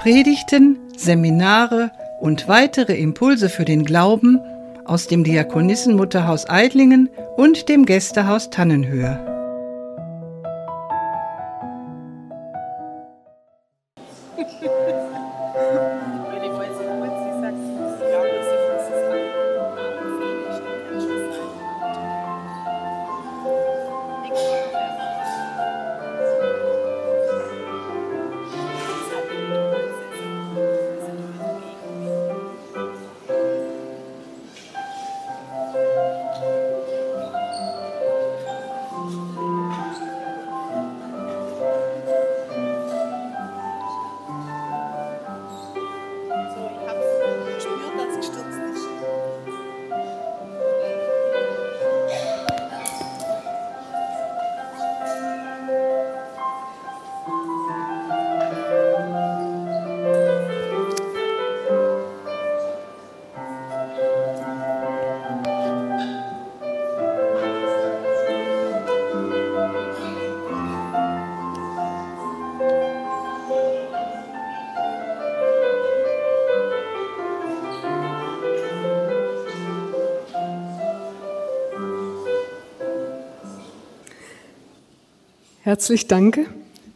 Predigten, Seminare und weitere Impulse für den Glauben aus dem Diakonissenmutterhaus Eidlingen und dem Gästehaus Tannenhöhe. Herzlich danke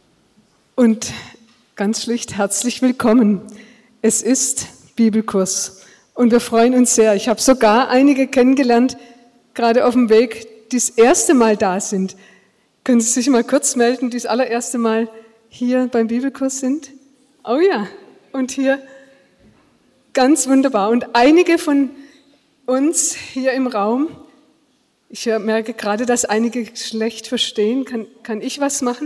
und ganz schlicht herzlich willkommen. Es ist Bibelkurs und wir freuen uns sehr. Ich habe sogar einige kennengelernt, gerade auf dem Weg, die das erste Mal da sind. Können Sie sich mal kurz melden, die das allererste Mal hier beim Bibelkurs sind? Oh ja, und hier ganz wunderbar. Und einige von uns hier im Raum, ich merke gerade, dass einige schlecht verstehen. Kann ich was machen?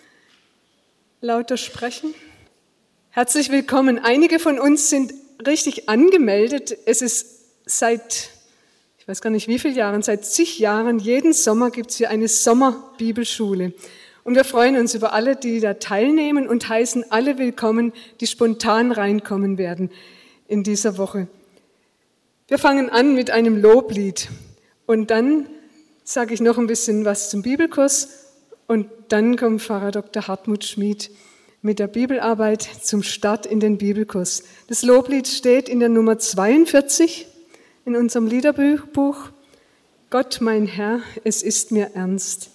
Lauter sprechen? Herzlich willkommen. Einige von uns sind richtig angemeldet. Es ist seit, ich weiß gar nicht wie viele Jahren, seit zig Jahren, jeden Sommer gibt es hier eine Sommerbibelschule. Und wir freuen uns über alle, die da teilnehmen und heißen alle willkommen, die spontan reinkommen werden in dieser Woche. Wir fangen an mit einem Loblied. Und dann sage ich noch ein bisschen was zum Bibelkurs und dann kommt Pfarrer Dr. Hartmut Schmid mit der Bibelarbeit zum Start in den Bibelkurs. Das Loblied steht in der Nummer 42 in unserem Liederbuch. Gott, mein Herr, es ist mir ernst.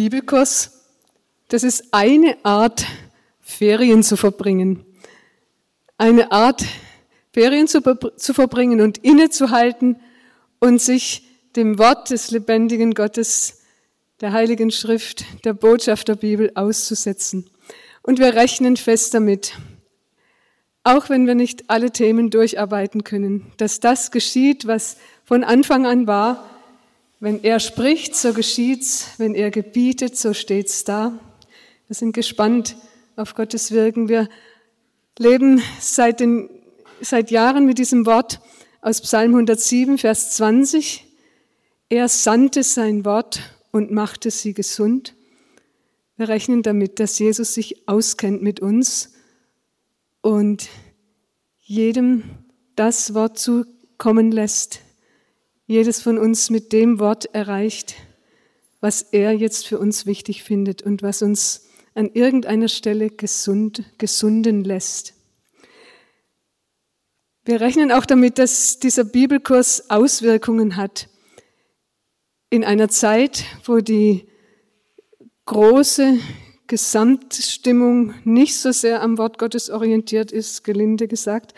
Bibelkurs, das ist eine Art, Ferien zu verbringen. Eine Art, Ferien zu verbringen und innezuhalten und sich dem Wort des lebendigen Gottes, der Heiligen Schrift, der Botschaft der Bibel auszusetzen. Und wir rechnen fest damit, auch wenn wir nicht alle Themen durcharbeiten können, dass das geschieht, was von Anfang an war. Wenn er spricht, so geschieht's. Wenn er gebietet, so steht's da. Wir sind gespannt auf Gottes Wirken. Wir leben seit Jahren mit diesem Wort aus Psalm 107, Vers 20. Er sandte sein Wort und machte sie gesund. Wir rechnen damit, dass Jesus sich auskennt mit uns und jedem das Wort zukommen lässt, jedes von uns mit dem Wort erreicht, was er jetzt für uns wichtig findet und was uns an irgendeiner Stelle gesunden lässt. Wir rechnen auch damit, dass dieser Bibelkurs Auswirkungen hat. In einer Zeit, wo die große Gesamtstimmung nicht so sehr am Wort Gottes orientiert ist, gelinde gesagt,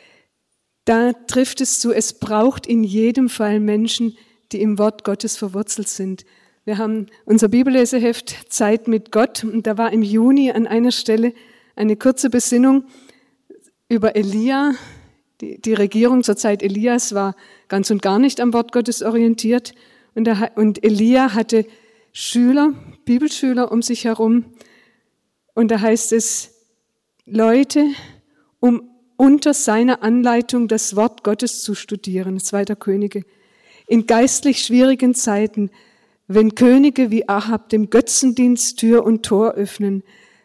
da trifft es zu, es braucht in jedem Fall Menschen, die im Wort Gottes verwurzelt sind. Wir haben unser Bibelleseheft Zeit mit Gott und da war im Juni an einer Stelle eine kurze Besinnung über Elia. Die Regierung zur Zeit Elias war ganz und gar nicht am Wort Gottes orientiert und Elia hatte Schüler, Bibelschüler um sich herum und da heißt es, Leute, um unter seiner Anleitung das Wort Gottes zu studieren, 2. Könige, in geistlich schwierigen Zeiten, wenn Könige wie Ahab dem Götzendienst Tür und Tor öffnen,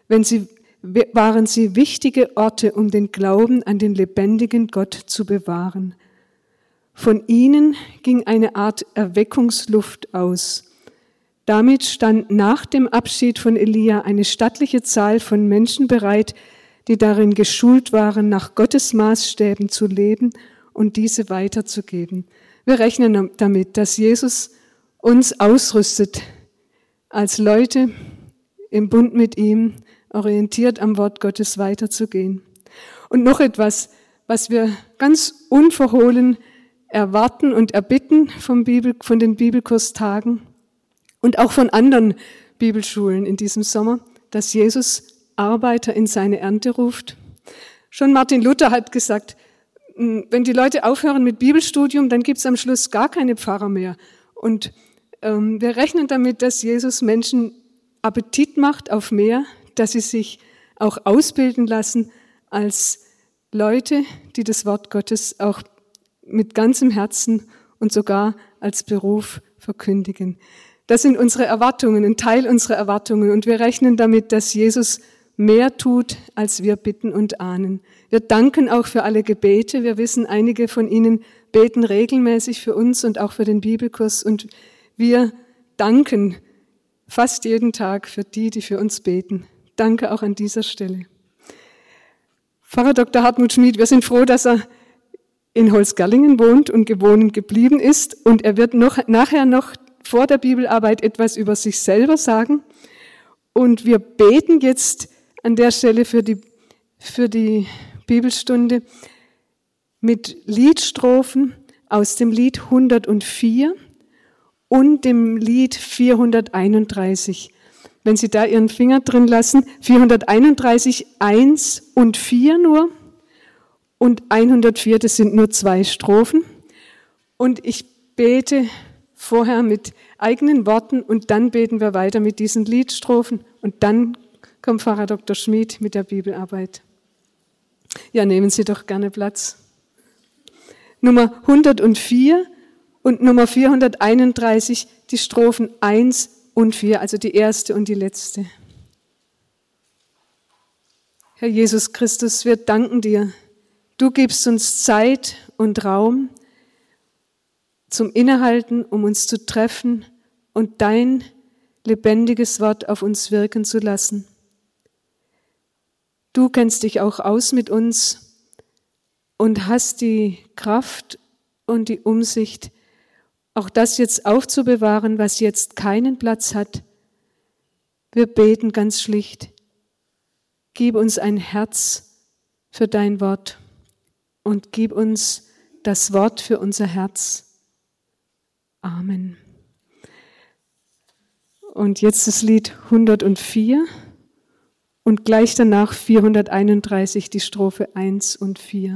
waren sie wichtige Orte, um den Glauben an den lebendigen Gott zu bewahren. Von ihnen ging eine Art Erweckungsluft aus. Damit stand nach dem Abschied von Elia eine stattliche Zahl von Menschen bereit, die darin geschult waren, nach Gottes Maßstäben zu leben und diese weiterzugeben. Wir rechnen damit, dass Jesus uns ausrüstet, als Leute im Bund mit ihm, orientiert am Wort Gottes weiterzugehen. Und noch etwas, was wir ganz unverhohlen erwarten und erbitten von den Bibelkurstagen und auch von anderen Bibelschulen in diesem Sommer, dass Jesus Arbeiter in seine Ernte ruft. Schon Martin Luther hat gesagt, wenn die Leute aufhören mit Bibelstudium, dann gibt es am Schluss gar keine Pfarrer mehr. Und wir rechnen damit, dass Jesus Menschen Appetit macht auf mehr, dass sie sich auch ausbilden lassen als Leute, die das Wort Gottes auch mit ganzem Herzen und sogar als Beruf verkündigen. Das sind unsere Erwartungen, ein Teil unserer Erwartungen. Und wir rechnen damit, dass Jesus mehr tut, als wir bitten und ahnen. Wir danken auch für alle Gebete. Wir wissen, einige von Ihnen beten regelmäßig für uns und auch für den Bibelkurs. Und wir danken fast jeden Tag für die für uns beten. Danke auch an dieser Stelle. Pfarrer Dr. Hartmut Schmid, wir sind froh, dass er in Holzgerlingen wohnt und gewohnt geblieben ist. Und er wird nachher noch vor der Bibelarbeit etwas über sich selber sagen. Und wir beten jetzt an der Stelle für die Bibelstunde mit Liedstrophen aus dem Lied 104 und dem Lied 431. Wenn Sie da Ihren Finger drin lassen, 431, 1 und 4 nur und 104, das sind nur 2 Strophen. Und ich bete vorher mit eigenen Worten und dann beten wir weiter mit diesen Liedstrophen und dann kommt Pfarrer Dr. Schmid mit der Bibelarbeit. Ja, nehmen Sie doch gerne Platz. Nummer 104 und Nummer 431, die Strophen 1 und 4, also die erste und die letzte. Herr Jesus Christus, wir danken dir. Du gibst uns Zeit und Raum zum Innehalten, um uns zu treffen und dein lebendiges Wort auf uns wirken zu lassen. Du kennst dich auch aus mit uns und hast die Kraft und die Umsicht, auch das jetzt aufzubewahren, was jetzt keinen Platz hat, Wir beten ganz schlicht, gib uns ein Herz für dein Wort und gib uns das Wort für unser Herz. Amen. Und jetzt das Lied 104 und gleich danach 431, die Strophe 1 und 4.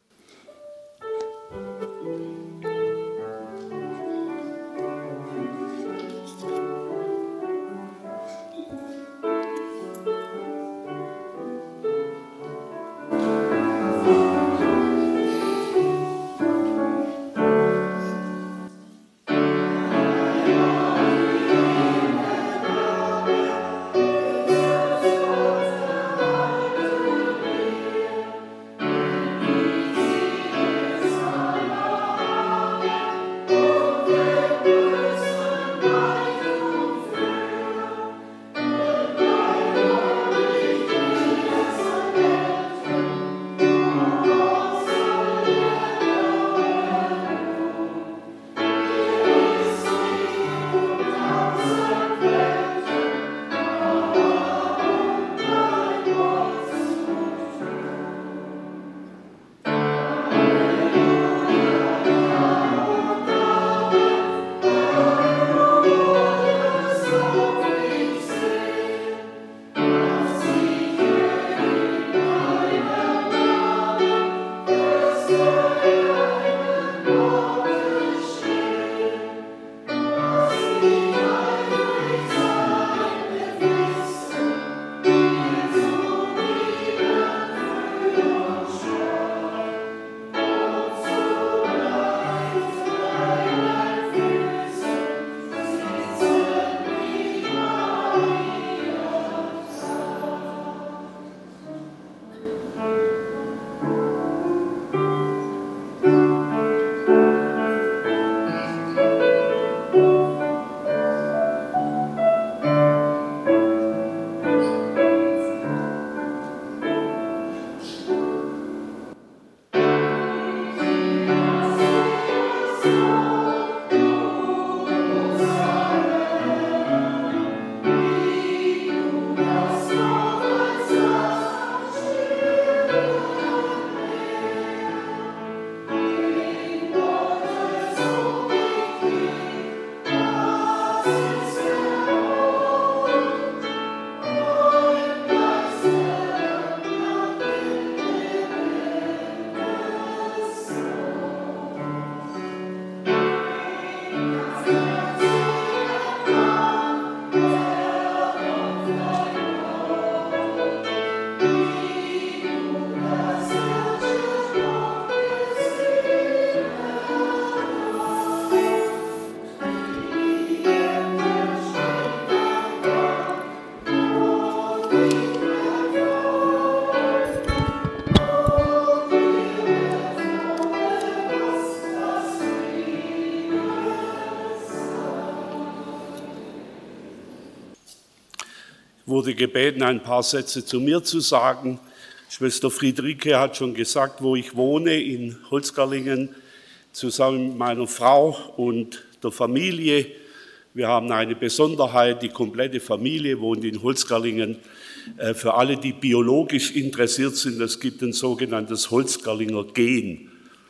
Wurde gebeten, ein paar Sätze zu mir zu sagen. Schwester Friederike hat schon gesagt, wo ich wohne, in Holzgerlingen, zusammen mit meiner Frau und der Familie. Wir haben eine Besonderheit, die komplette Familie wohnt in Holzgerlingen. Für alle, die biologisch interessiert sind, es gibt ein sogenanntes Holzgerlinger Gen.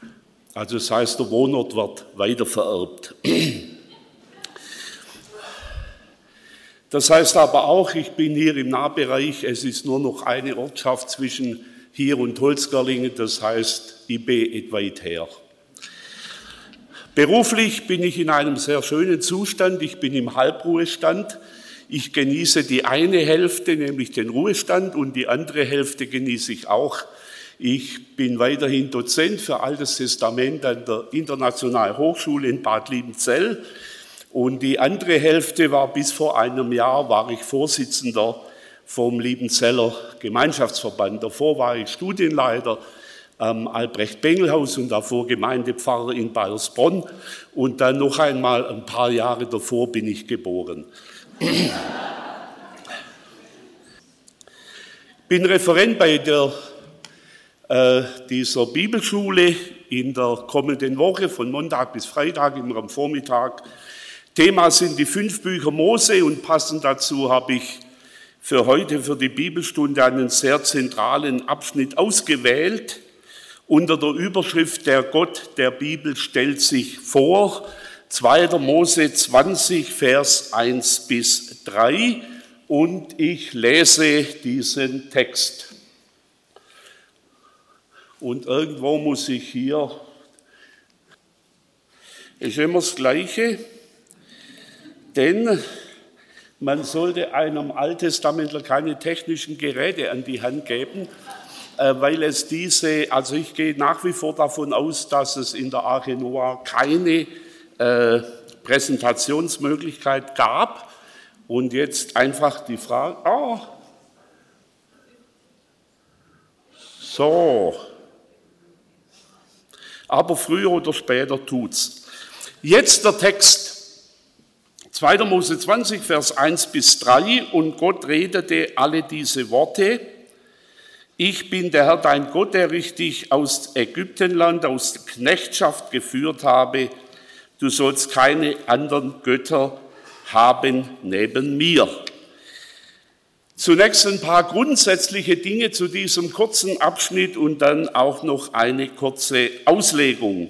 Also das heißt, der Wohnort wird weitervererbt. Das heißt aber auch, ich bin hier im Nahbereich, es ist nur noch eine Ortschaft zwischen hier und Holzgerlingen, das heißt, ich bin etwas weit her. Beruflich bin ich in einem sehr schönen Zustand, ich bin im Halbruhestand. Ich genieße die eine Hälfte, nämlich den Ruhestand, und die andere Hälfte genieße ich auch. Ich bin weiterhin Dozent für Altes Testament an der Internationalen Hochschule in Bad Liebenzell. Und die andere Hälfte war bis vor einem Jahr, war ich Vorsitzender vom Liebenzeller Gemeinschaftsverband. Davor war ich Studienleiter am Albrecht-Bengel-Haus und davor Gemeindepfarrer in Baiersbronn. Und dann noch einmal ein paar Jahre davor bin ich geboren. Ich bin Referent bei dieser Bibelschule in der kommenden Woche von Montag bis Freitag immer am Vormittag. Thema sind die 5 Bücher Mose und passend dazu habe ich für heute, für die Bibelstunde, einen sehr zentralen Abschnitt ausgewählt. Unter der Überschrift Der Gott der Bibel stellt sich vor, 2. Mose 20, Vers 1 bis 3. Und ich lese diesen Text. Und irgendwo muss ich hier, ist immer das Gleiche, denn man sollte einem Alttestamentler keine technischen Geräte an die Hand geben, weil es also ich gehe nach wie vor davon aus, dass es in der Arche Noah keine Präsentationsmöglichkeit gab. Und jetzt einfach die Frage, so, aber früher oder später tut's. Jetzt der Text. 2. Mose 20, Vers 1 bis 3, und Gott redete alle diese Worte. Ich bin der Herr, dein Gott, der dich aus Ägyptenland, aus der Knechtschaft geführt habe. Du sollst keine anderen Götter haben neben mir. Zunächst ein paar grundsätzliche Dinge zu diesem kurzen Abschnitt und dann auch noch eine kurze Auslegung.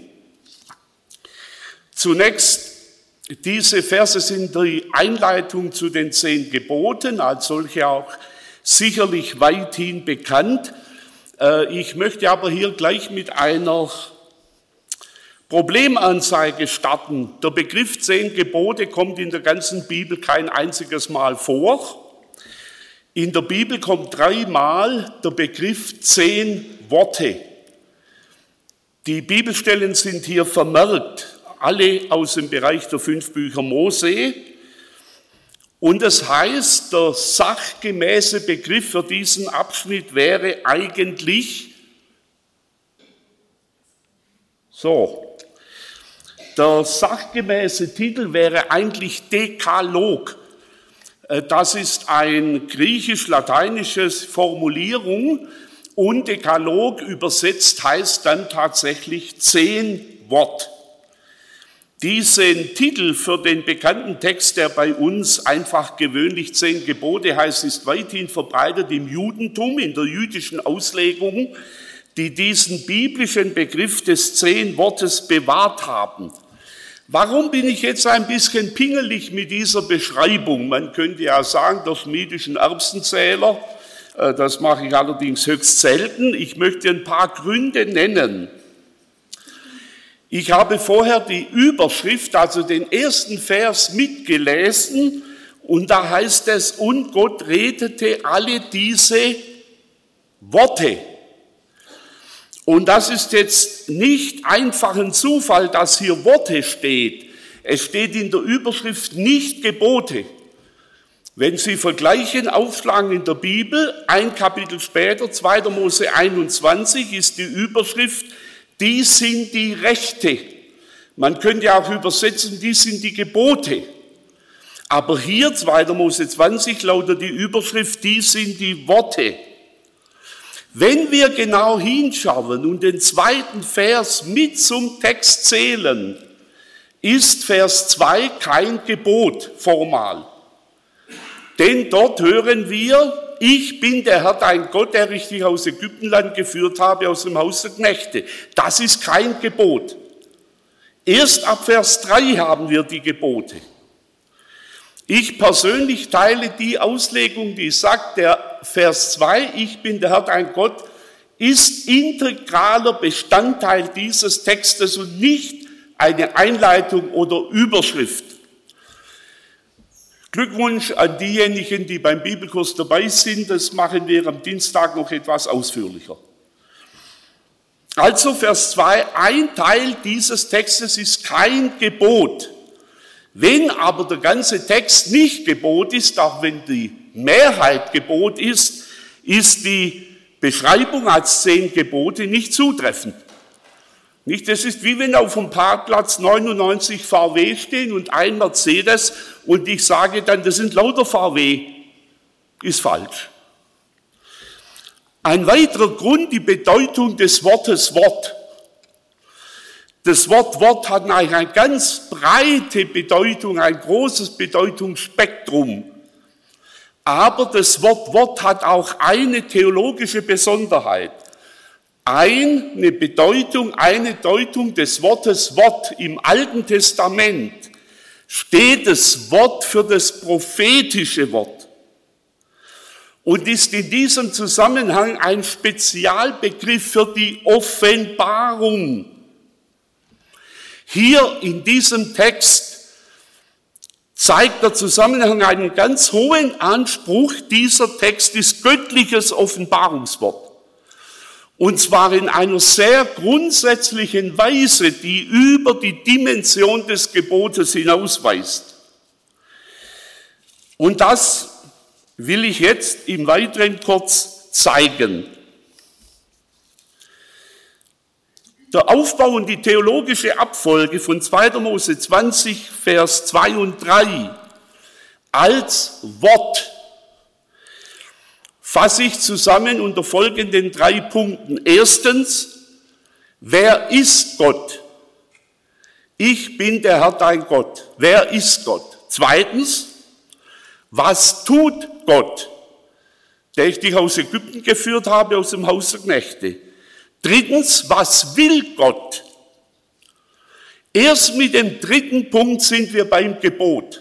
Zunächst, diese Verse sind die Einleitung zu den 10 Geboten, als solche auch sicherlich weithin bekannt. Ich möchte aber hier gleich mit einer Problemanzeige starten. Der Begriff 10 Gebote kommt in der ganzen Bibel kein einziges Mal vor. In der Bibel kommt 3-mal der Begriff 10 Worte. Die Bibelstellen sind hier vermerkt, alle aus dem Bereich der 5 Bücher Mose. Und das heißt, der sachgemäße Begriff für diesen Abschnitt wäre eigentlich so. Der sachgemäße Titel wäre eigentlich Dekalog. Das ist eine griechisch-lateinische Formulierung und Dekalog übersetzt heißt dann tatsächlich 10 Wort. Diesen Titel für den bekannten Text, der bei uns einfach gewöhnlich 10 Gebote heißt, ist weithin verbreitet im Judentum, in der jüdischen Auslegung, die diesen biblischen Begriff des 10 Wortes bewahrt haben. Warum bin ich jetzt ein bisschen pingelig mit dieser Beschreibung? Man könnte ja sagen, der schmiedischen Erbsenzähler, das mache ich allerdings höchst selten. Ich möchte ein paar Gründe nennen. Ich habe vorher die Überschrift, also den ersten Vers mitgelesen und da heißt es, und Gott redete alle diese Worte. Und das ist jetzt nicht einfach ein Zufall, dass hier Worte steht. Es steht in der Überschrift nicht Gebote. Wenn Sie vergleichen, aufschlagen in der Bibel, ein Kapitel später, 2. Mose 21, ist die Überschrift, die sind die Rechte. Man könnte auch übersetzen, die sind die Gebote. Aber hier, 2. Mose 20, lautet die Überschrift, die sind die Worte. Wenn wir genau hinschauen und den 2. Vers mit zum Text zählen, ist Vers 2 kein Gebot formal. Denn dort hören wir, ich bin der Herr, dein Gott, der dich aus Ägyptenland geführt habe, aus dem Haus der Knechte. Das ist kein Gebot. Erst ab Vers 3 haben wir die Gebote. Ich persönlich teile die Auslegung, die sagt, der Vers 2, ich bin der Herr, dein Gott, ist integraler Bestandteil dieses Textes und nicht eine Einleitung oder Überschrift. Glückwunsch an diejenigen, die beim Bibelkurs dabei sind. Das machen wir am Dienstag noch etwas ausführlicher. Also Vers 2, ein Teil dieses Textes ist kein Gebot. Wenn aber der ganze Text nicht Gebot ist, auch wenn die Mehrheit Gebot ist, ist die Beschreibung als 10 Gebote nicht zutreffend. Nicht, das ist wie wenn auf dem Parkplatz 99 VW stehen und ein Mercedes und ich sage dann, das sind lauter VW. Ist falsch. Ein weiterer Grund, die Bedeutung des Wortes Wort. Das Wort Wort hat eigentlich eine ganz breite Bedeutung, ein großes Bedeutungsspektrum. Aber das Wort Wort hat auch eine theologische Besonderheit. Eine Deutung des Wortes Wort im Alten Testament steht das Wort für das prophetische Wort und ist in diesem Zusammenhang ein Spezialbegriff für die Offenbarung. Hier in diesem Text zeigt der Zusammenhang einen ganz hohen Anspruch. Dieser Text ist göttliches Offenbarungswort. Und zwar in einer sehr grundsätzlichen Weise, die über die Dimension des Gebotes hinausweist. Und das will ich jetzt im Weiteren kurz zeigen. Der Aufbau und die theologische Abfolge von 2. Mose 20, Vers 2 und 3 als Wort fasse ich zusammen unter folgenden 3 Punkten. Erstens, wer ist Gott? Ich bin der Herr dein Gott. Wer ist Gott? Zweitens, was tut Gott, der ich dich aus Ägypten geführt habe, aus dem Haus der Knechte? Drittens, was will Gott? Erst mit dem 3. Punkt sind wir beim Gebot.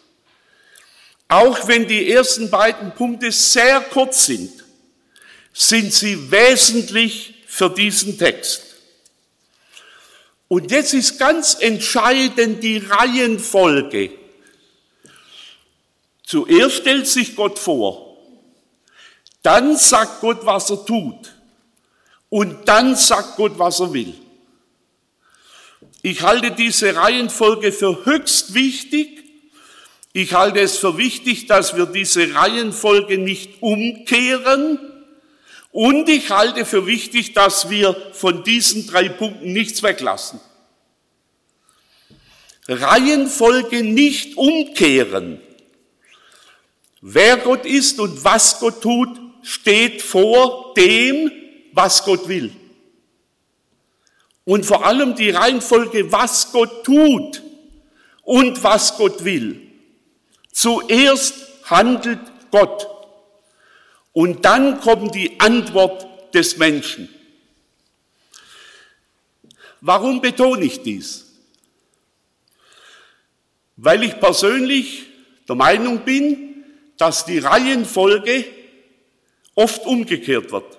Auch wenn die ersten beiden Punkte sehr kurz sind sie wesentlich für diesen Text. Und jetzt ist ganz entscheidend die Reihenfolge. Zuerst stellt sich Gott vor, dann sagt Gott, was er tut, und dann sagt Gott, was er will. Ich halte diese Reihenfolge für höchst wichtig. Ich halte es für wichtig, dass wir diese Reihenfolge nicht umkehren. Und ich halte für wichtig, dass wir von diesen 3 Punkten nichts weglassen. Reihenfolge nicht umkehren. Wer Gott ist und was Gott tut, steht vor dem, was Gott will. Und vor allem die Reihenfolge, was Gott tut und was Gott will. Zuerst handelt Gott und dann kommt die Antwort des Menschen. Warum betone ich dies? Weil ich persönlich der Meinung bin, dass die Reihenfolge oft umgekehrt wird.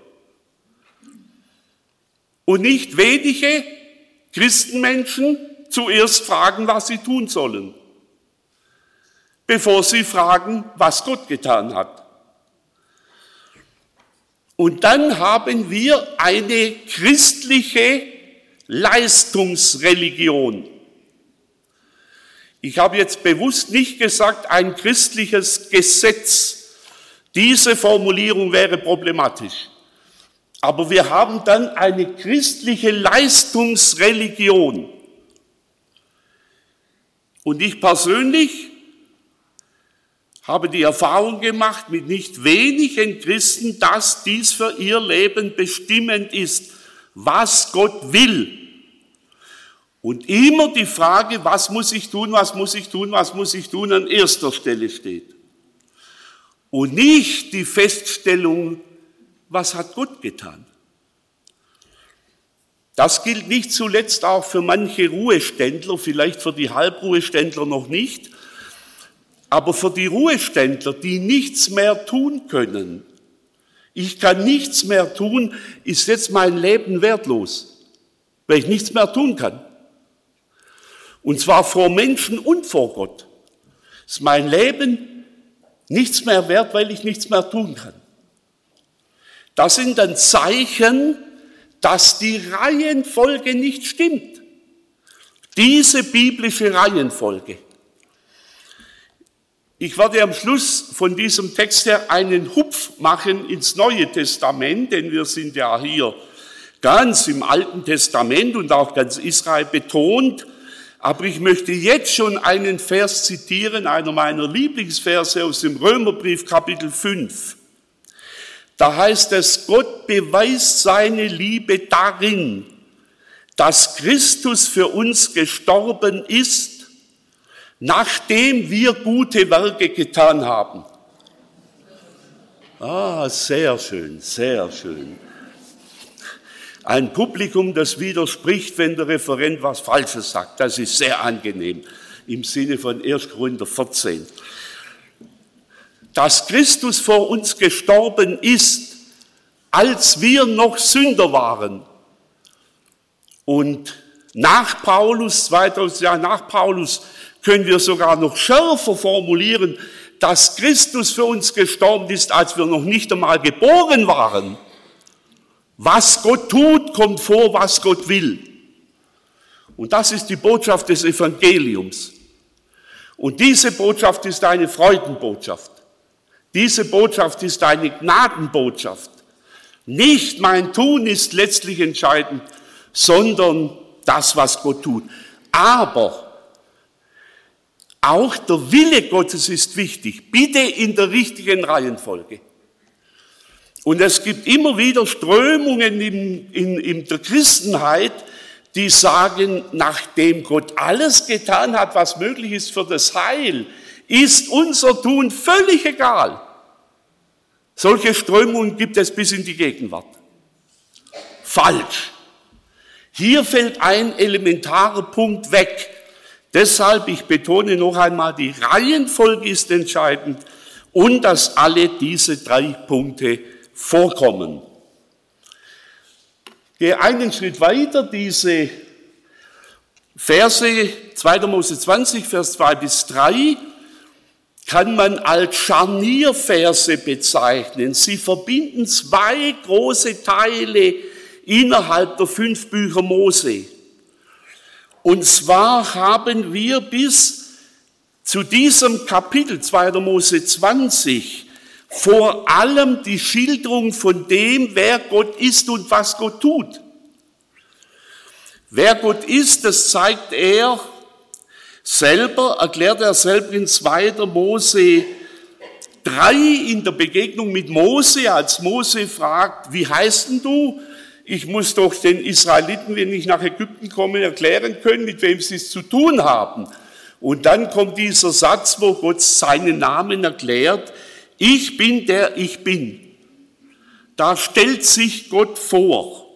Und nicht wenige Christenmenschen zuerst fragen, was sie tun sollen, bevor sie fragen, was Gott getan hat. Und dann haben wir eine christliche Leistungsreligion. Ich habe jetzt bewusst nicht gesagt, ein christliches Gesetz. Diese Formulierung wäre problematisch. Aber wir haben dann eine christliche Leistungsreligion. Und ich persönlich habe die Erfahrung gemacht mit nicht wenigen Christen, dass dies für ihr Leben bestimmend ist, was Gott will. Und immer die Frage, was muss ich tun, was muss ich tun, was muss ich tun, an erster Stelle steht. Und nicht die Feststellung, was hat Gott getan? Das gilt nicht zuletzt auch für manche Ruheständler, vielleicht für die Halbruheständler noch nicht, aber für die Ruheständler, die nichts mehr tun können. Ich kann nichts mehr tun, ist jetzt mein Leben wertlos, weil ich nichts mehr tun kann. Und zwar vor Menschen und vor Gott. Ist mein Leben nichts mehr wert, weil ich nichts mehr tun kann. Das sind dann Zeichen, dass die Reihenfolge nicht stimmt. Diese biblische Reihenfolge. Ich werde am Schluss von diesem Text her einen Hupf machen ins Neue Testament, denn wir sind ja hier ganz im Alten Testament und auch ganz Israel betont. Aber ich möchte jetzt schon einen Vers zitieren, einer meiner Lieblingsverse aus dem Römerbrief, Kapitel 5. Da heißt es, Gott beweist seine Liebe darin, dass Christus für uns gestorben ist, nachdem wir gute Werke getan haben. Ah, sehr schön, sehr schön. Ein Publikum, das widerspricht, wenn der Referent was Falsches sagt. Das ist sehr angenehm im Sinne von 1. Korinther 14. Dass Christus vor uns gestorben ist, als wir noch Sünder waren. Und nach Paulus, 2000 Jahre nach Paulus, können wir sogar noch schärfer formulieren, dass Christus für uns gestorben ist, als wir noch nicht einmal geboren waren. Was Gott tut, kommt vor, was Gott will. Und das ist die Botschaft des Evangeliums. Und diese Botschaft ist eine Freudenbotschaft. Diese Botschaft ist eine Gnadenbotschaft. Nicht mein Tun ist letztlich entscheidend, sondern das, was Gott tut. Aber auch der Wille Gottes ist wichtig, bitte in der richtigen Reihenfolge. Und es gibt immer wieder Strömungen in der Christenheit, die sagen, nachdem Gott alles getan hat, was möglich ist für das Heil, ist unser Tun völlig egal. Solche Strömungen gibt es bis in die Gegenwart. Falsch. Hier fällt ein elementarer Punkt weg. Deshalb, ich betone noch einmal, die Reihenfolge ist entscheidend und dass alle diese 3 Punkte vorkommen. Gehe einen Schritt weiter, diese Verse 2. Mose 20, Vers 2 bis 3, kann man als Scharnierverse bezeichnen. Sie verbinden 2 große Teile innerhalb der 5 Bücher Mose. Und zwar haben wir bis zu diesem Kapitel 2. Mose 20 vor allem die Schilderung von dem, wer Gott ist und was Gott tut. Wer Gott ist, das zeigt er selber, erklärt er selber in 2. Mose 3 in der Begegnung mit Mose, als Mose fragt, wie heißt denn du? Ich muss doch den Israeliten, wenn ich nach Ägypten komme, erklären können, mit wem sie es zu tun haben. Und dann kommt dieser Satz, wo Gott seinen Namen erklärt, ich bin der ich bin. Da stellt sich Gott vor.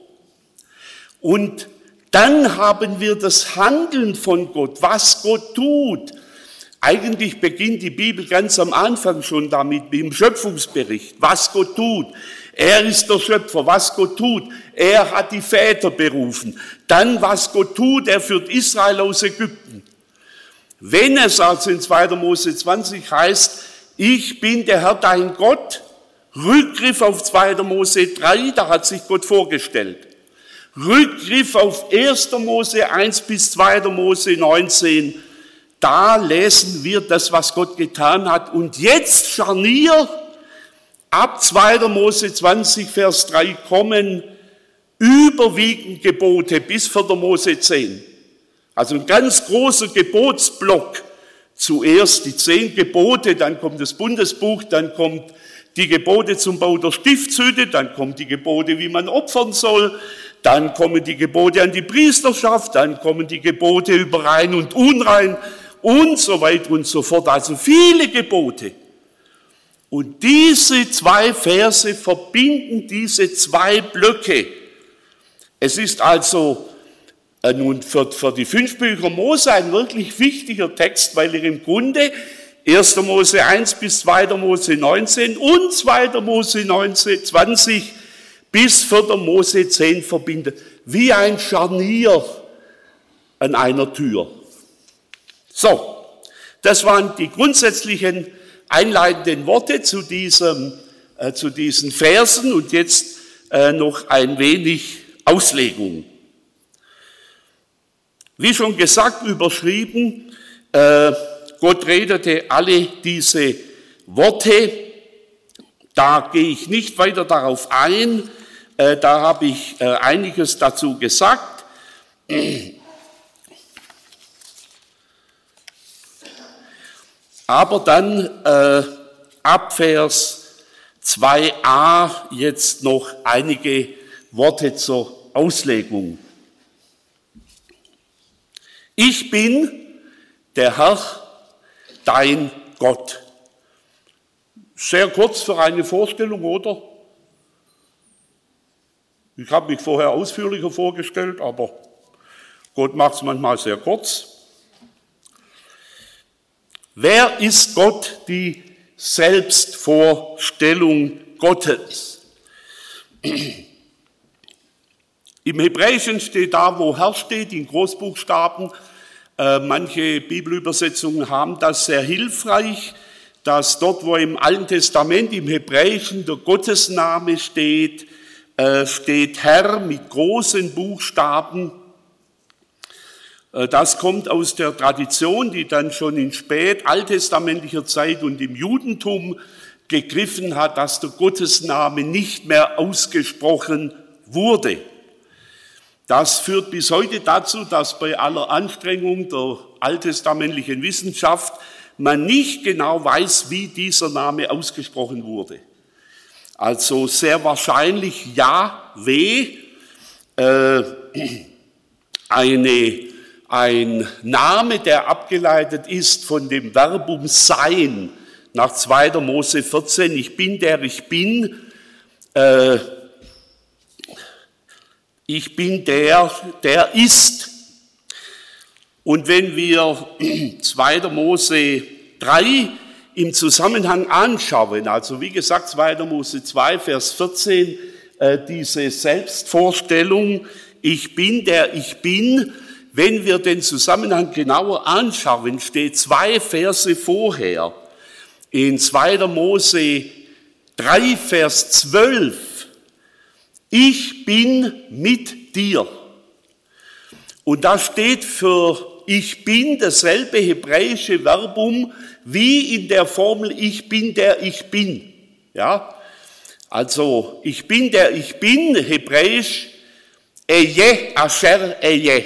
Und dann haben wir das Handeln von Gott, was Gott tut. Eigentlich beginnt die Bibel ganz am Anfang schon damit, im Schöpfungsbericht, was Gott tut. Er ist der Schöpfer, was Gott tut. Er hat die Väter berufen. Dann, was Gott tut, er führt Israel aus Ägypten. Wenn es also in 2. Mose 20 heißt, ich bin der Herr dein Gott, Rückgriff auf 2. Mose 3, da hat sich Gott vorgestellt. Rückgriff auf 1. Mose 1 bis 2. Mose 19, da lesen wir das, was Gott getan hat. Und jetzt Scharnier, ab 2. Mose 20, Vers 3 kommen überwiegend Gebote bis 4. Mose 10. Also ein ganz großer Gebotsblock. Zuerst die 10 Gebote, dann kommt das Bundesbuch, dann kommt die Gebote zum Bau der Stiftshütte, dann kommen die Gebote, wie man opfern soll, dann kommen die Gebote an die Priesterschaft, dann kommen die Gebote über rein und unrein und so weiter und so fort. Also viele Gebote. Und diese 2 Verse verbinden diese 2 Blöcke. Es ist also nun für die 5 Bücher Mose ein wirklich wichtiger Text, weil er im Grunde 1. Mose 1 bis 2. Mose 19 und 2. Mose 20 bis 4. Mose 10 verbindet. Wie ein Scharnier an einer Tür. So, das waren die grundsätzlichen einleitenden Worte zu diesen Versen und jetzt noch ein wenig Auslegung. Wie schon gesagt, überschrieben, Gott redete alle diese Worte. Da gehe ich nicht weiter darauf ein, da habe ich einiges dazu gesagt. Aber dann ab Vers 2a jetzt noch einige Worte zur Auslegung. Ich bin der Herr, dein Gott. Sehr kurz für eine Vorstellung, oder? Ich habe mich vorher ausführlicher vorgestellt, aber Gott macht es manchmal sehr kurz. Wer ist Gott? Die Selbstvorstellung Gottes. Im Hebräischen steht da, wo Herr steht, in Großbuchstaben. Manche Bibelübersetzungen haben das sehr hilfreich, dass dort, wo im Alten Testament im Hebräischen der Gottesname steht, steht Herr mit großen Buchstaben. Das kommt aus der Tradition, die dann schon in spätaltestamentlicher Zeit und im Judentum gegriffen hat, dass der Gottesname nicht mehr ausgesprochen wurde. Das führt bis heute dazu, dass bei aller Anstrengung der alttestamentlichen Wissenschaft man nicht genau weiß, wie dieser Name ausgesprochen wurde. Also sehr wahrscheinlich Jahwe, ein Name, der abgeleitet ist von dem Verbum sein, nach 2. Mose 14, ich bin der ich bin, ich bin der ist. Und wenn wir 2. Mose 3 im Zusammenhang anschauen, also wie gesagt 2. Mose 2, Vers 14, diese Selbstvorstellung, ich bin der ich bin, wenn wir den Zusammenhang genauer anschauen, steht 2 Verse vorher, in 2. Mose 3, Vers 12, ich bin mit dir. Und da steht für ich bin dasselbe hebräische Verbum wie in der Formel ich bin der ich bin. Ja? Also ich bin der ich bin, hebräisch Eje Asher Eje.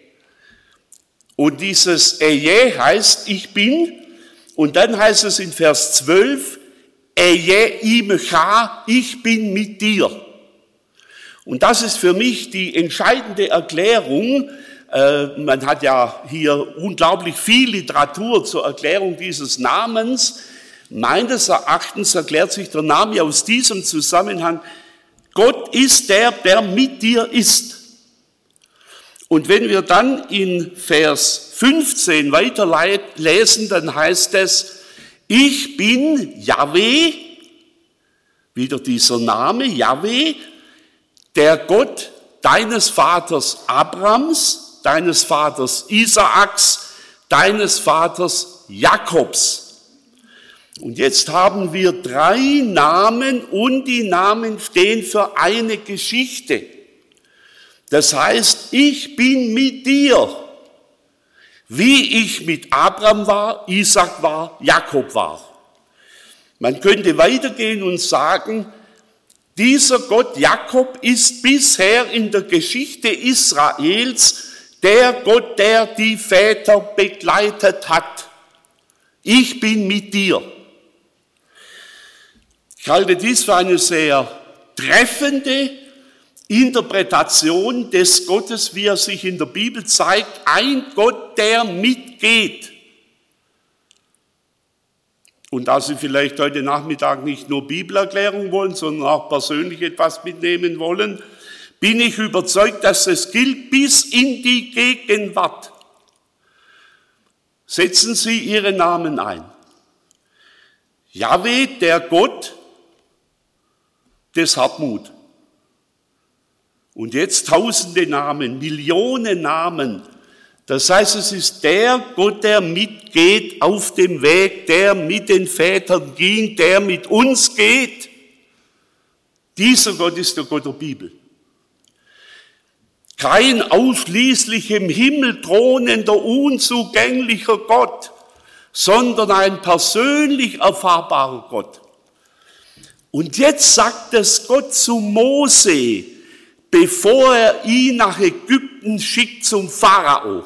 Und dieses Eje heißt ich bin und dann heißt es in Vers 12 Eje Imecha, ich bin mit dir. Und das ist für mich die entscheidende Erklärung. Man hat ja hier unglaublich viel Literatur zur Erklärung dieses Namens. Meines Erachtens erklärt sich der Name aus diesem Zusammenhang, Gott ist der, der mit dir ist. Und wenn wir dann in Vers 15 weiter lesen, dann heißt es, ich bin Jahwe, wieder dieser Name, Jahwe, der Gott deines Vaters Abrams, deines Vaters Isaaks, deines Vaters Jakobs. Und jetzt haben wir 3 Namen und die Namen stehen für eine Geschichte. Das heißt, ich bin mit dir, wie ich mit Abraham war, Isaak war, Jakob war. Man könnte weitergehen und sagen, dieser Gott Jakob ist bisher in der Geschichte Israels der Gott, der die Väter begleitet hat. Ich bin mit dir. Ich halte dies für eine sehr treffende Interpretation des Gottes, wie er sich in der Bibel zeigt. Ein Gott, der mitgeht. Und da Sie vielleicht heute Nachmittag nicht nur Bibelerklärung wollen, sondern auch persönlich etwas mitnehmen wollen, bin ich überzeugt, dass es gilt bis in die Gegenwart. Setzen Sie Ihre Namen ein. Jahwe, der Gott des Hartmut. Und jetzt tausende Namen, Millionen Namen. Das heißt, es ist der Gott, der mitgeht auf dem Weg, der mit den Vätern ging, der mit uns geht. Dieser Gott ist der Gott der Bibel. Kein ausschließlich im Himmel thronender, unzugänglicher Gott, sondern ein persönlich erfahrbarer Gott. Und jetzt sagt es Gott zu Mose, bevor er ihn nach Ägypten schickt zum Pharao.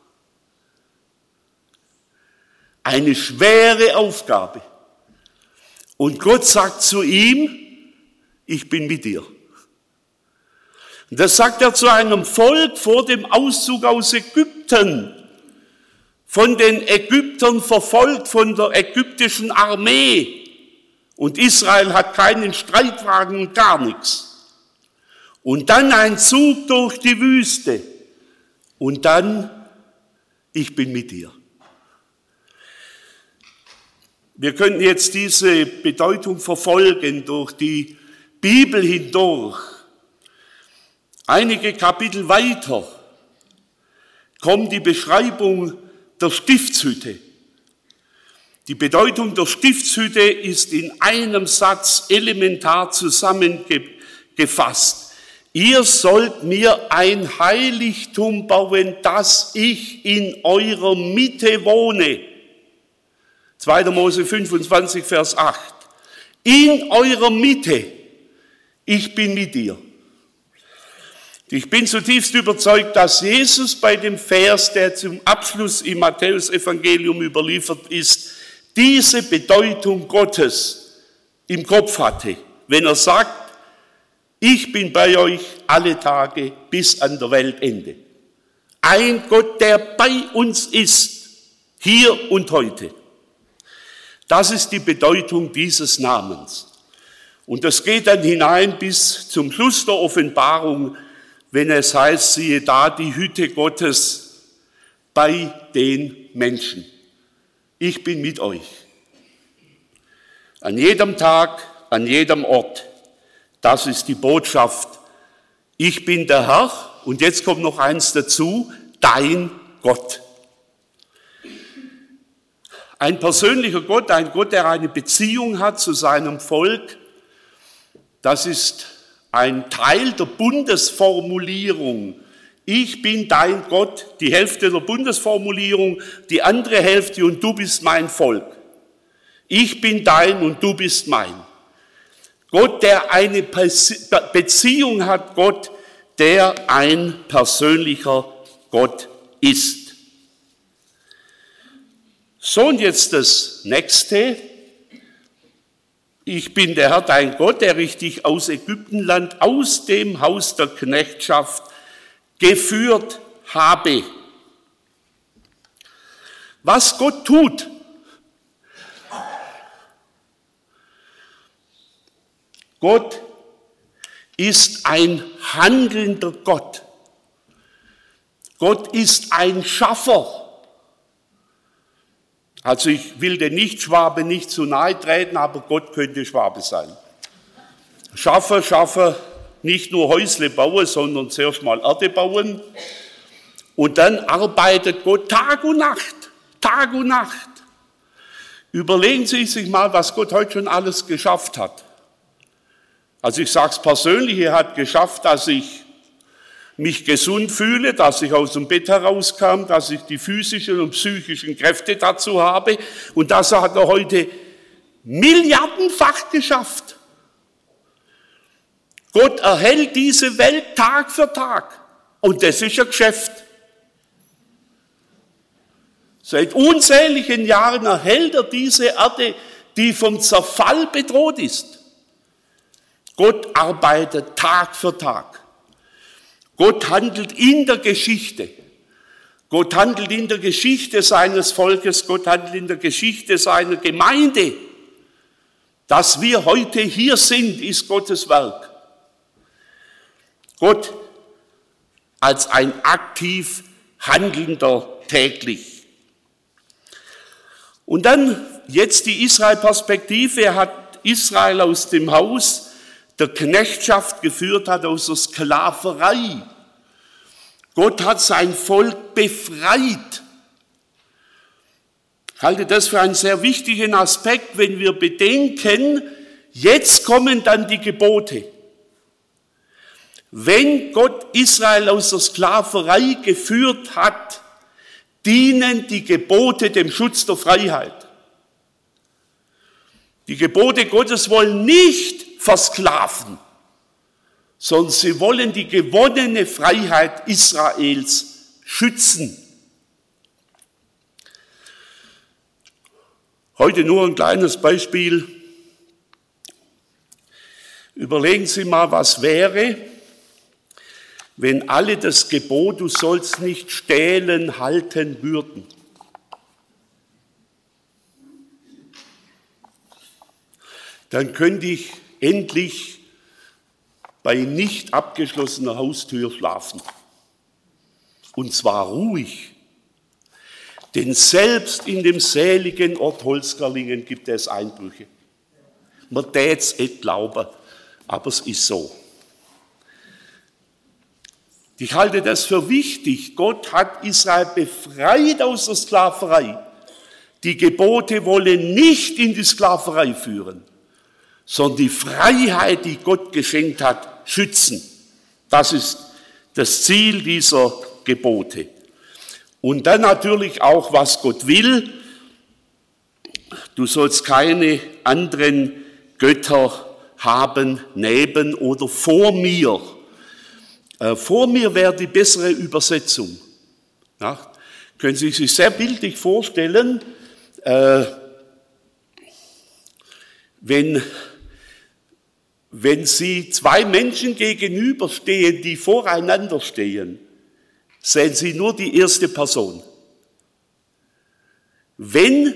Eine schwere Aufgabe. Und Gott sagt zu ihm, ich bin mit dir. Und das sagt er zu einem Volk vor dem Auszug aus Ägypten, von den Ägyptern verfolgt, von der ägyptischen Armee. Und Israel hat keinen Streitwagen und gar nichts. Und dann ein Zug durch die Wüste. Und dann, ich bin mit dir. Wir können jetzt diese Bedeutung verfolgen durch die Bibel hindurch. Einige Kapitel weiter kommt die Beschreibung der Stiftshütte. Die Bedeutung der Stiftshütte ist in einem Satz elementar zusammengefasst. Ihr sollt mir ein Heiligtum bauen, dass ich in eurer Mitte wohne. 2. Mose 25, Vers 8. In eurer Mitte, ich bin mit dir. Ich bin zutiefst überzeugt, dass Jesus bei dem Vers, der zum Abschluss im Matthäusevangelium überliefert ist, diese Bedeutung Gottes im Kopf hatte, wenn er sagt, ich bin bei euch alle Tage bis an der Weltende. Ein Gott, der bei uns ist, hier und heute. Das ist die Bedeutung dieses Namens. Und das geht dann hinein bis zum Schluss der Offenbarung, wenn es heißt, siehe da die Hütte Gottes bei den Menschen. Ich bin mit euch. An jedem Tag, an jedem Ort. Das ist die Botschaft. Ich bin der Herr, und jetzt kommt noch eins dazu, dein Gott. Ein persönlicher Gott, ein Gott, der eine Beziehung hat zu seinem Volk, das ist ein Teil der Bundesformulierung. Ich bin dein Gott, die Hälfte der Bundesformulierung, die andere Hälfte, und du bist mein Volk. Ich bin dein und du bist mein. Gott, der eine Beziehung hat, Gott, der ein persönlicher Gott ist. So, und jetzt das Nächste. Ich bin der Herr, dein Gott, der ich dich aus Ägyptenland, aus dem Haus der Knechtschaft geführt habe. Was Gott tut. Gott ist ein handelnder Gott. Gott ist ein Schaffer. Also ich will den Nichtschwabe nicht zu nahe treten, aber Gott könnte Schwabe sein. Schaffer, nicht nur Häusle bauen, sondern zuerst mal Erde bauen. Und dann arbeitet Gott Tag und Nacht, Tag und Nacht. Überlegen Sie sich mal, was Gott heute schon alles geschafft hat. Also ich sage es persönlich, er hat geschafft, dass ich mich gesund fühle, dass ich aus dem Bett herauskam, dass ich die physischen und psychischen Kräfte dazu habe. Und das hat er heute milliardenfach geschafft. Gott erhält diese Welt Tag für Tag. Und das ist ein Geschäft. Seit unzähligen Jahren erhält er diese Erde, die vom Zerfall bedroht ist. Gott arbeitet Tag für Tag. Gott handelt in der Geschichte. Gott handelt in der Geschichte seines Volkes. Gott handelt in der Geschichte seiner Gemeinde. Dass wir heute hier sind, ist Gottes Werk. Gott als ein aktiv Handelnder täglich. Und dann jetzt die Israel-Perspektive. Er hat Israel aus dem Haus der Knechtschaft geführt, hat aus der Sklaverei. Gott hat sein Volk befreit. Ich halte das für einen sehr wichtigen Aspekt, wenn wir bedenken, jetzt kommen dann die Gebote. Wenn Gott Israel aus der Sklaverei geführt hat, dienen die Gebote dem Schutz der Freiheit. Die Gebote Gottes wollen nicht versklaven, sondern sie wollen die gewonnene Freiheit Israels schützen. Heute nur ein kleines Beispiel. Überlegen Sie mal, was wäre, wenn alle das Gebot, du sollst nicht stehlen, halten würden. dann könnte ich endlich bei nicht abgeschlossener Haustür schlafen. Und zwar ruhig. Denn selbst in dem seligen Ort Holzgerlingen gibt es Einbrüche. Man täte es nicht glauben, aber es ist so. Ich halte das für wichtig. Gott hat Israel befreit aus der Sklaverei. Die Gebote wollen nicht in die Sklaverei führen, sondern die Freiheit, die Gott geschenkt hat, schützen. Das ist das Ziel dieser Gebote. Und dann natürlich auch, was Gott will. Du sollst keine anderen Götter haben neben oder vor mir. Vor mir wäre die bessere Übersetzung. Ja, können Sie sich sehr bildlich vorstellen, wenn Sie zwei Menschen gegenüberstehen, die voreinander stehen, sehen Sie nur die erste Person. Wenn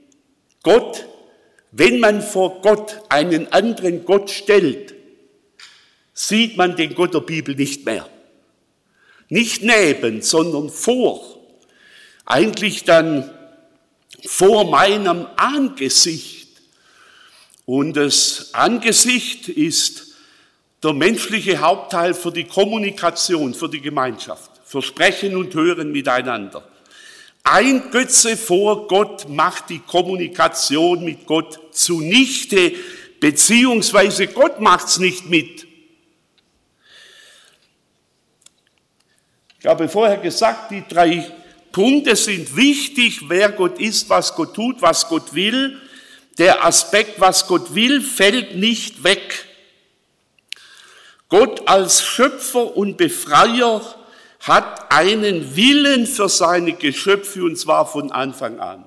man vor Gott einen anderen Gott stellt, sieht man den Gott der Bibel nicht mehr. Nicht neben, sondern vor. Eigentlich dann vor meinem Angesicht. Und das Angesicht ist der menschliche Hauptteil für die Kommunikation, für die Gemeinschaft, für Sprechen und Hören miteinander. Ein Götze vor Gott macht die Kommunikation mit Gott zunichte, beziehungsweise Gott macht's nicht mit. Ich habe vorher gesagt, die 3 Punkte sind wichtig, wer Gott ist, was Gott tut, was Gott will. Der Aspekt, was Gott will, fällt nicht weg. Gott als Schöpfer und Befreier hat einen Willen für seine Geschöpfe, und zwar von Anfang an.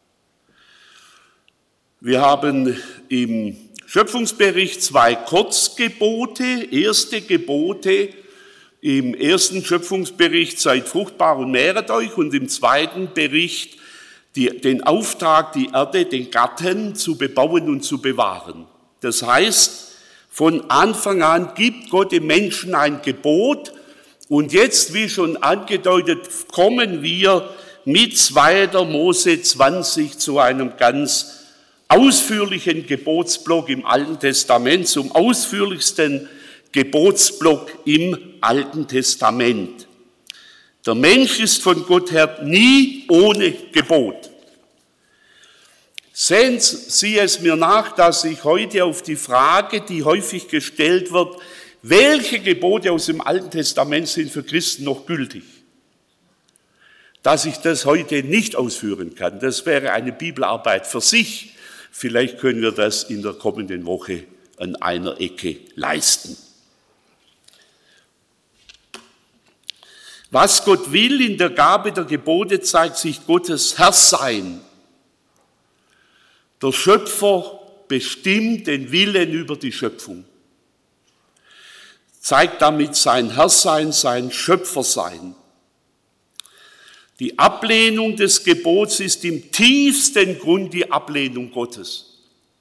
Wir haben im Schöpfungsbericht 2 Kurzgebote, erste Gebote. Im ersten Schöpfungsbericht seid fruchtbar und mehret euch, und im zweiten Bericht den Auftrag, die Erde, den Garten zu bebauen und zu bewahren. Das heißt, von Anfang an gibt Gott dem Menschen ein Gebot, und jetzt, wie schon angedeutet, kommen wir mit 2. Mose 20 zu einem ganz ausführlichen Gebotsblock im Alten Testament, zum ausführlichsten Gebotsblock im Alten Testament. Der Mensch ist von Gott her nie ohne Gebot. Sehen Sie es mir nach, dass ich heute auf die Frage, die häufig gestellt wird, welche Gebote aus dem Alten Testament sind für Christen noch gültig, dass ich das heute nicht ausführen kann. Das wäre eine Bibelarbeit für sich. Vielleicht können wir das in der kommenden Woche an einer Ecke leisten. Was Gott will in der Gabe der Gebote, zeigt sich Gottes Herrsein. Der Schöpfer bestimmt den Willen über die Schöpfung, zeigt damit sein Herrsein, sein Schöpfersein. Die Ablehnung des Gebots ist im tiefsten Grund die Ablehnung Gottes.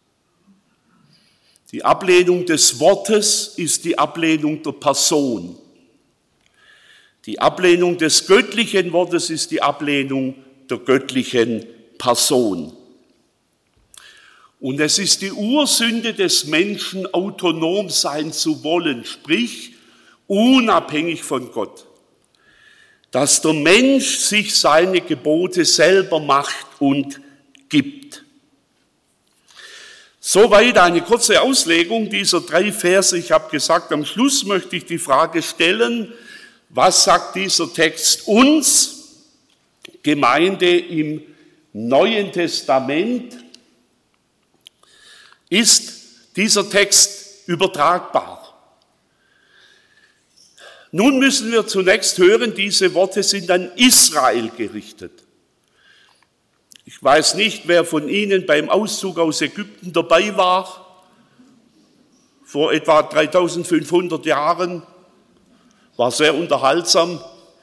Die Ablehnung des Wortes ist die Ablehnung der Person. Die Ablehnung des göttlichen Wortes ist die Ablehnung der göttlichen Person. Und es ist die Ursünde des Menschen, autonom sein zu wollen, sprich unabhängig von Gott. Dass der Mensch sich seine Gebote selber macht und gibt. Soweit eine kurze Auslegung dieser 3 Verse. Ich habe gesagt, am Schluss möchte ich die Frage stellen, was sagt dieser Text uns, Gemeinde im Neuen Testament? Ist dieser Text übertragbar? Nun müssen wir zunächst hören, diese Worte sind an Israel gerichtet. Ich weiß nicht, wer von Ihnen beim Auszug aus Ägypten dabei war, vor etwa 3500 Jahren. War sehr unterhaltsam.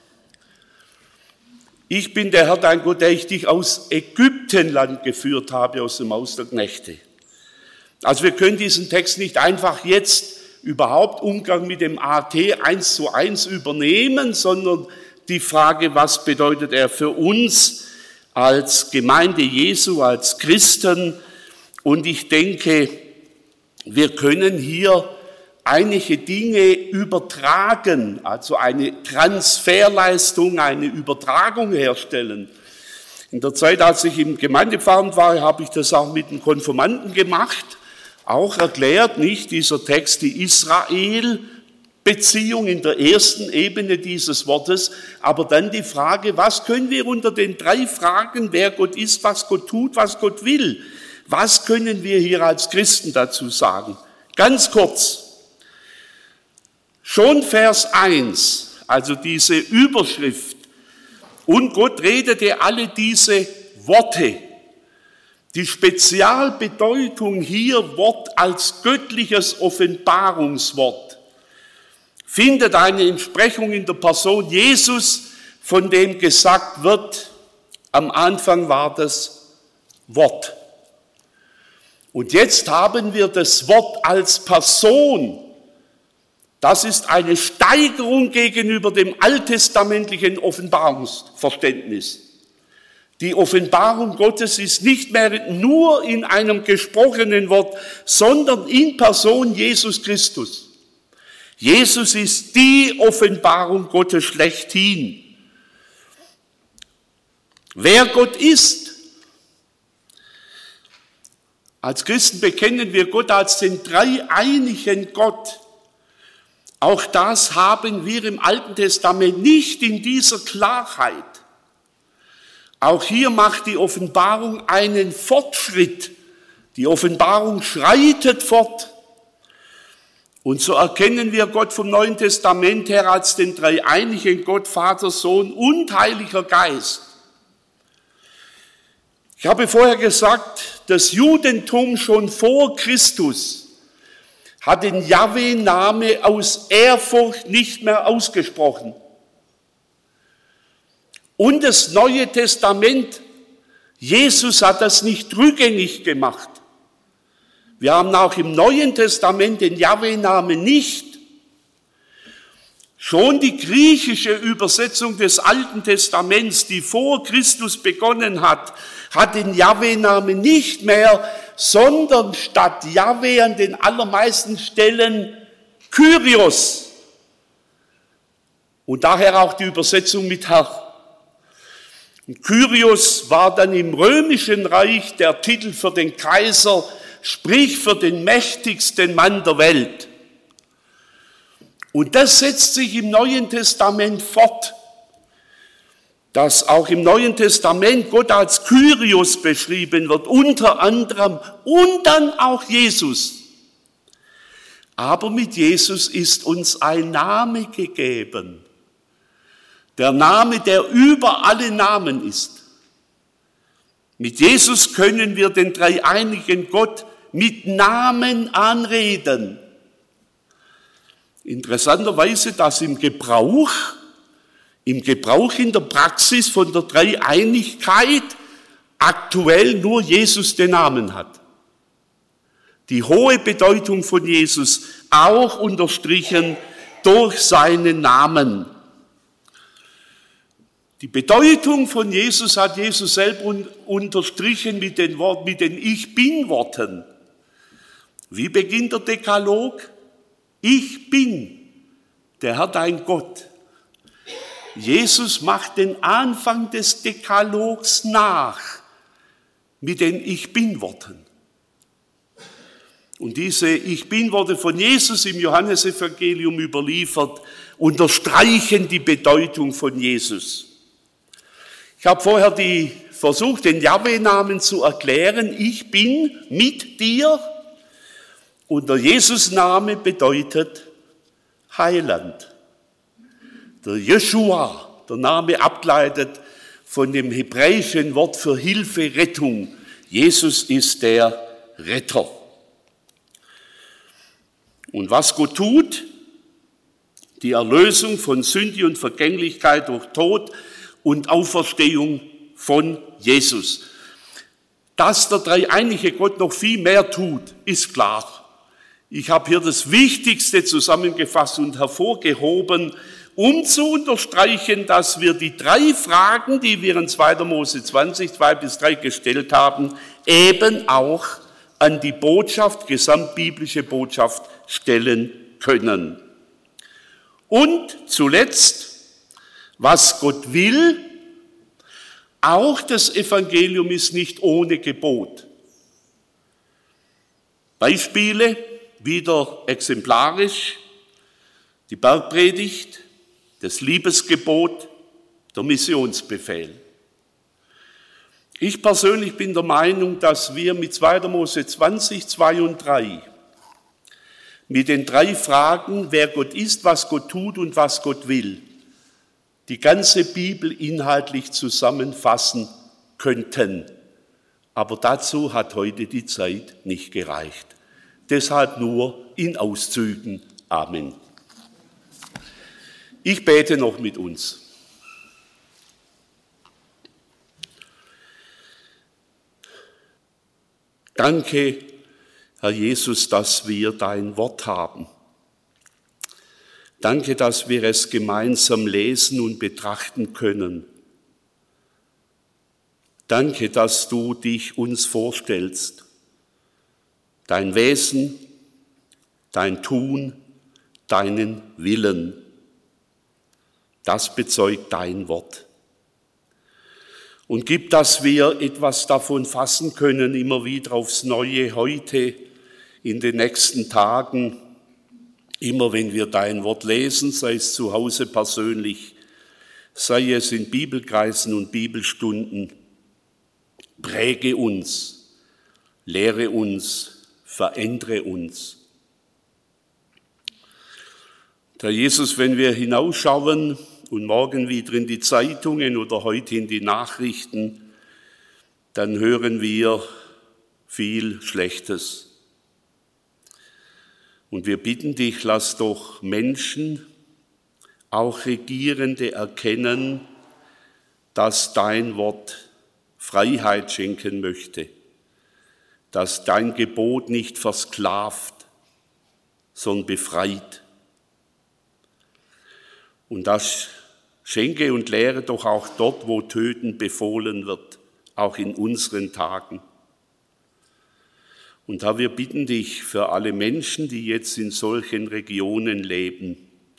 Ich bin der Herr, dein Gott, der ich dich aus Ägyptenland geführt habe, aus dem Haus der Knechte. Also wir können diesen Text nicht einfach jetzt überhaupt Umgang mit dem AT 1:1 übernehmen, sondern die Frage, was bedeutet er für uns als Gemeinde Jesu, als Christen? Und ich denke, wir können hier einige Dinge übertragen, also eine Transferleistung, eine Übertragung herstellen. In der Zeit, als ich im Gemeindepfarramt war, habe ich das auch mit den Konfirmanden gemacht, auch erklärt, nicht dieser Text, die Israel-Beziehung in der ersten Ebene dieses Wortes, aber dann die Frage, was können wir unter den 3 Fragen, wer Gott ist, was Gott tut, was Gott will, was können wir hier als Christen dazu sagen? Ganz kurz. Schon Vers 1, also diese Überschrift, und Gott redete alle diese Worte. Die Spezialbedeutung hier, Wort als göttliches Offenbarungswort, findet eine Entsprechung in der Person Jesus, von dem gesagt wird, am Anfang war das Wort. Und jetzt haben wir das Wort als Person. Das ist eine Steigerung gegenüber dem alttestamentlichen Offenbarungsverständnis. Die Offenbarung Gottes ist nicht mehr nur in einem gesprochenen Wort, sondern in Person Jesus Christus. Jesus ist die Offenbarung Gottes schlechthin. Wer Gott ist. Als Christen bekennen wir Gott als den dreieinigen Gott. Auch das haben wir im Alten Testament nicht in dieser Klarheit. Auch hier macht die Offenbarung einen Fortschritt. Die Offenbarung schreitet fort. Und so erkennen wir Gott vom Neuen Testament her als den dreieinigen Gott, Vater, Sohn und Heiliger Geist. Ich habe vorher gesagt, das Judentum schon vor Christus hat den Jahwe-Name aus Ehrfurcht nicht mehr ausgesprochen. Und das Neue Testament, Jesus hat das nicht rückgängig gemacht. Wir haben auch im Neuen Testament den Jahwe-Namen nicht. Schon die griechische Übersetzung des Alten Testaments, die vor Christus begonnen hat, hat den Jahwe-Namen nicht mehr, sondern statt Jahwe an den allermeisten Stellen Kyrios. Und daher auch die Übersetzung mit Herr. Und Kyrios war dann im Römischen Reich der Titel für den Kaiser, sprich für den mächtigsten Mann der Welt. Und das setzt sich im Neuen Testament fort, dass auch im Neuen Testament Gott als Kyrios beschrieben wird, unter anderem und dann auch Jesus. Aber mit Jesus ist uns ein Name gegeben. Der Name, der über alle Namen ist. Mit Jesus können wir den dreieinigen Gott mit Namen anreden. Interessanterweise, dass im Gebrauch in der Praxis von der Dreieinigkeit aktuell nur Jesus den Namen hat. Die hohe Bedeutung von Jesus auch unterstrichen durch seinen Namen. Die Bedeutung von Jesus hat Jesus selber unterstrichen mit den Ich Bin-Worten. Wie beginnt der Dekalog? Ich bin der Herr dein Gott. Jesus macht den Anfang des Dekalogs nach mit den Ich Bin-Worten. Und diese Ich Bin-Worte von Jesus im Johannesevangelium überliefert, unterstreichen die Bedeutung von Jesus. Ich habe vorher versucht, den Jahwe-Namen zu erklären. Ich bin mit dir. Und der Jesus-Name bedeutet Heiland. Der Jeshua, der Name abgeleitet von dem hebräischen Wort für Hilfe, Rettung. Jesus ist der Retter. Und was Gott tut, die Erlösung von Sünde und Vergänglichkeit durch Tod und Auferstehung von Jesus. Dass der dreieinige Gott noch viel mehr tut, ist klar. Ich habe hier das Wichtigste zusammengefasst und hervorgehoben, um zu unterstreichen, dass wir die 3 Fragen, die wir in 2. Mose 20, 2-3 gestellt haben, eben auch an die Botschaft, gesamtbiblische Botschaft stellen können. Und zuletzt, was Gott will, auch das Evangelium ist nicht ohne Gebot. Beispiele, wieder exemplarisch, die Bergpredigt, das Liebesgebot, der Missionsbefehl. Ich persönlich bin der Meinung, dass wir mit 2. Mose 20, 2 und 3 mit den 3 Fragen, wer Gott ist, was Gott tut und was Gott will, die ganze Bibel inhaltlich zusammenfassen könnten. Aber dazu hat heute die Zeit nicht gereicht. Deshalb nur in Auszügen. Amen. Ich bete noch mit uns. Danke, Herr Jesus, dass wir dein Wort haben. Danke, dass wir es gemeinsam lesen und betrachten können. Danke, dass du dich uns vorstellst. Dein Wesen, dein Tun, deinen Willen. Das bezeugt dein Wort. Und gib, dass wir etwas davon fassen können, immer wieder aufs Neue, heute, in den nächsten Tagen, immer wenn wir dein Wort lesen, sei es zu Hause persönlich, sei es in Bibelkreisen und Bibelstunden, präge uns, lehre uns, verändere uns. Herr Jesus, wenn wir hinausschauen und morgen wieder in die Zeitungen oder heute in die Nachrichten, dann hören wir viel Schlechtes. Und wir bitten dich, lass doch Menschen, auch Regierende erkennen, dass dein Wort Freiheit schenken möchte, dass dein Gebot nicht versklavt, sondern befreit. Und das schenke und lehre doch auch dort, wo Töten befohlen wird, auch in unseren Tagen. Und Herr, wir bitten dich für alle Menschen, die jetzt in solchen Regionen leben,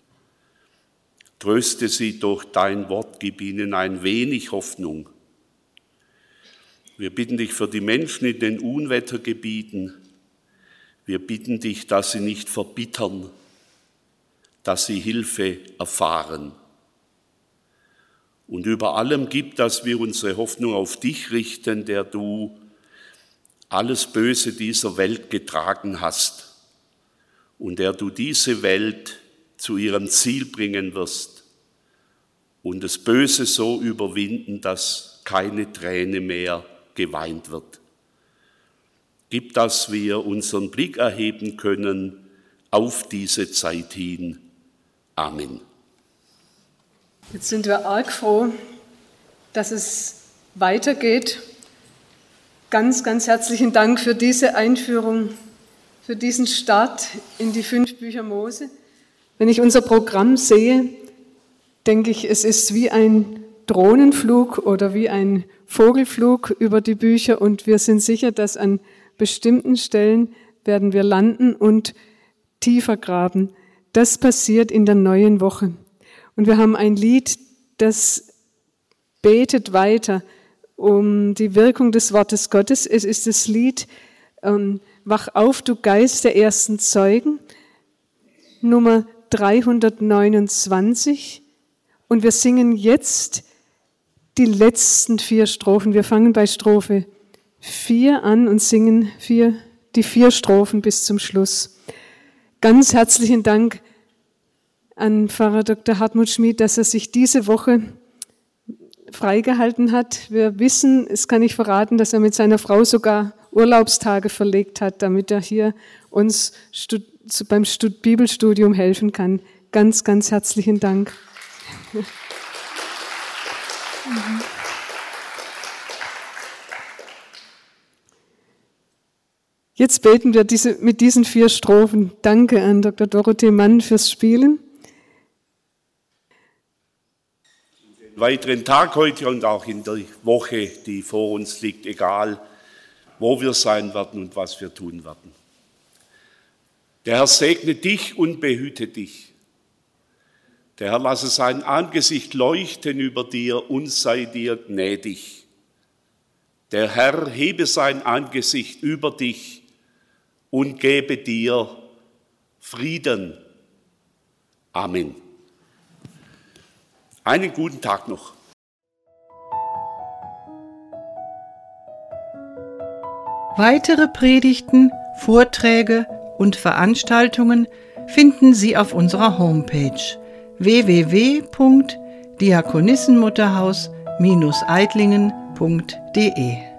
tröste sie durch dein Wort, gib ihnen ein wenig Hoffnung. Wir bitten dich für die Menschen in den Unwettergebieten. Wir bitten dich, dass sie nicht verbittern, dass sie Hilfe erfahren. Und über allem gib, dass wir unsere Hoffnung auf dich richten, der du alles Böse dieser Welt getragen hast und der du diese Welt zu ihrem Ziel bringen wirst und das Böse so überwinden, dass keine Träne mehr geweint wird. Gib, dass wir unseren Blick erheben können auf diese Zeit hin. Amen. Jetzt sind wir arg froh, dass es weitergeht. Ganz, ganz herzlichen Dank für diese Einführung, für diesen Start in die 5 Bücher Mose. Wenn ich unser Programm sehe, denke ich, es ist wie ein Drohnenflug oder wie ein Vogelflug über die Bücher und wir sind sicher, dass an bestimmten Stellen werden wir landen und tiefer graben. Das passiert in der neuen Woche. Und wir haben ein Lied, das betet weiter um die Wirkung des Wortes Gottes. Es ist das Lied Wach auf, du Geist der ersten Zeugen, Nummer 329. Und wir singen jetzt die letzten 4 Strophen. Wir fangen bei Strophe 4 an und singen die 4 Strophen bis zum Schluss. Ganz herzlichen Dank an Pfarrer Dr. Hartmut Schmid, dass er sich diese Woche freigehalten hat. Wir wissen, es kann ich verraten, dass er mit seiner Frau sogar Urlaubstage verlegt hat, damit er hier uns beim Bibelstudium helfen kann. Ganz, ganz herzlichen Dank. Jetzt beten wir mit diesen 4 Strophen. Danke an Dr. Dorothee Mann fürs Spielen. Den weiteren Tag heute und auch in der Woche, die vor uns liegt, egal wo wir sein werden und was wir tun werden. Der Herr segne dich und behüte dich. Der Herr lasse sein Angesicht leuchten über dir und sei dir gnädig. Der Herr hebe sein Angesicht über dich und gebe dir Frieden. Amen. Einen guten Tag noch. Weitere Predigten, Vorträge und Veranstaltungen finden Sie auf unserer Homepage www.diakonissenmutterhaus-eidlingen.de